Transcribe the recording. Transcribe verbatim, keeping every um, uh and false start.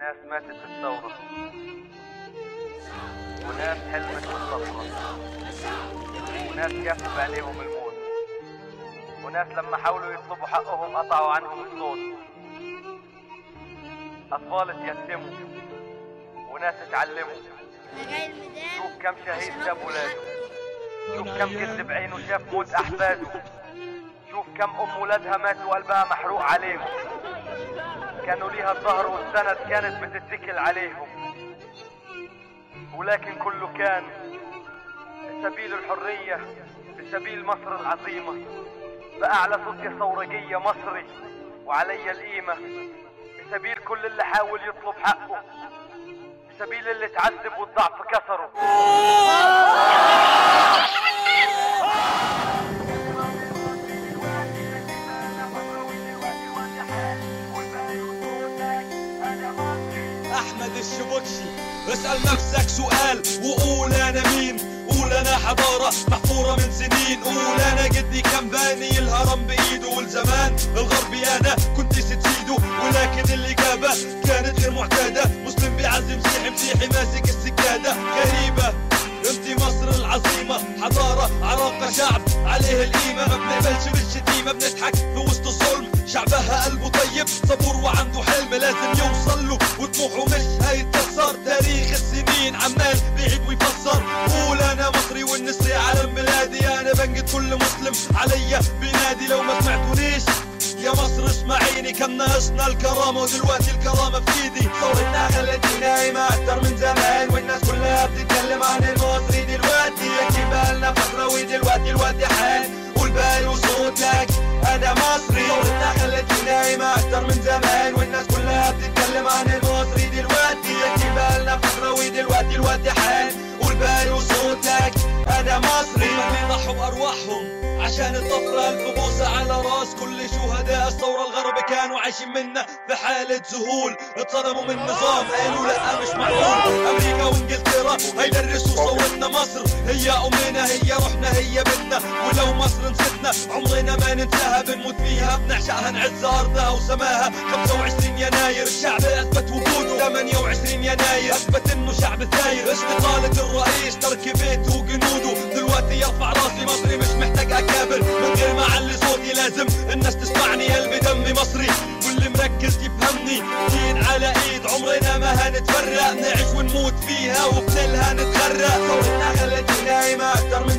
ناس ماتت في الثورة، وناس حلمت بالثورة، وناس كافوا عليهم الموت، وناس لما حاولوا يطلبوا حقهم قطعوا عنهم الصوت. أطفال اتيتموا وناس اتعلموا. شوف كم شهيد ساب ولاده، شوف كم كذب بعينه شاف موت أحفاده، شوف كم أم ولادها ماتوا قلبها محروق عليهم، كانوا ليها الظهر والسند كانت بتتكل عليهم، ولكن كله كان بسبيل الحرية، بسبيل مصر العظيمة. بأعلى صوت يا ثورجية مصري وعلي القيمة، بسبيل كل اللي حاول يطلب حقه، بسبيل اللي تعذب والضعف كسره. أحمد الشبكشي، اسأل نفسك سؤال وقول أنا مين. قول أنا حضارة محفورة من سنين، قول أنا جدي كان باني الهرم بإيده، والزمان الغربي أنا كنت ستفيده، ولكن الإجابة كانت غير معتادة. مسلم بيعزم مسيحي، مسيحي ماسك السجادة. غريبة انتي مصر العظيمة، حضارة عراقة شعب عليه القيمة، ما بنقبلش بالشتيمة، بنضحك في وسط الظلم. شعبها قلبه طيب صبور وعنده حلم لازم يوصل له، وطموحه مش هيتكسر. تاريخ السنين عمال بيعيد ويفسر. قول انا مصري والنسري علم بلادي، انا بنجد كل مسلم عليا بينادي. لو ما سمعتونيش يا مصر اسمعيني، كان ناقصنا الكرامة ودلوقتي الكرامة في ايدي. ثورتنا خلتني نايمة اكتر من زمان، والناس كلها بتتكلم عن المصري دلوقتي. اكيد بقالنا فترة ودلوقتي الوقت حان، قول بقى وصوتك انا مصري. ثورتنا خلتني نايمة اكتر من زمان، والناس كلها بتتكلم عن المصري دلوقتي. اكيد بقالنا فترة ودلوقتي الوقت حان، قول بقى وصوتك انا مصري. اللي ضحوا بارواحهم عشان الطفرة ألف بوسة على راس كل شهداء الثورة. الغرب كانوا عايشين منا في حالة ذهول، اتصدموا من النظام قالوا لا مش معقول. أمريكا وإنجلترا هيدرسوا ثورتنا. مصر هي أمنا، هي روحنا، هي بيتنا، ولو مصر نسيتنا عمرنا ما ننساها. بنموت فيها بنعشقها، نعز أرضها وسماها. خمسة وعشرين يناير الشعب أثبت وجوده، ثمانية وعشرين يناير أثبت إنه شعب ثاير. استقالة الرئيس ترك بيته وجنوده، دلوقتي يرفع راسي مصري مش محتاج أكابر. من غير ما أعلي صوتي لازم الناس تسمعني، قلبي دمي مصري واللي مركز يفهمني. دين على ايد عمرنا ما هنتفرق، نعيش ونموت فيها وبنلها نتغرق. ثورتنا خلتني نايمة اكتر من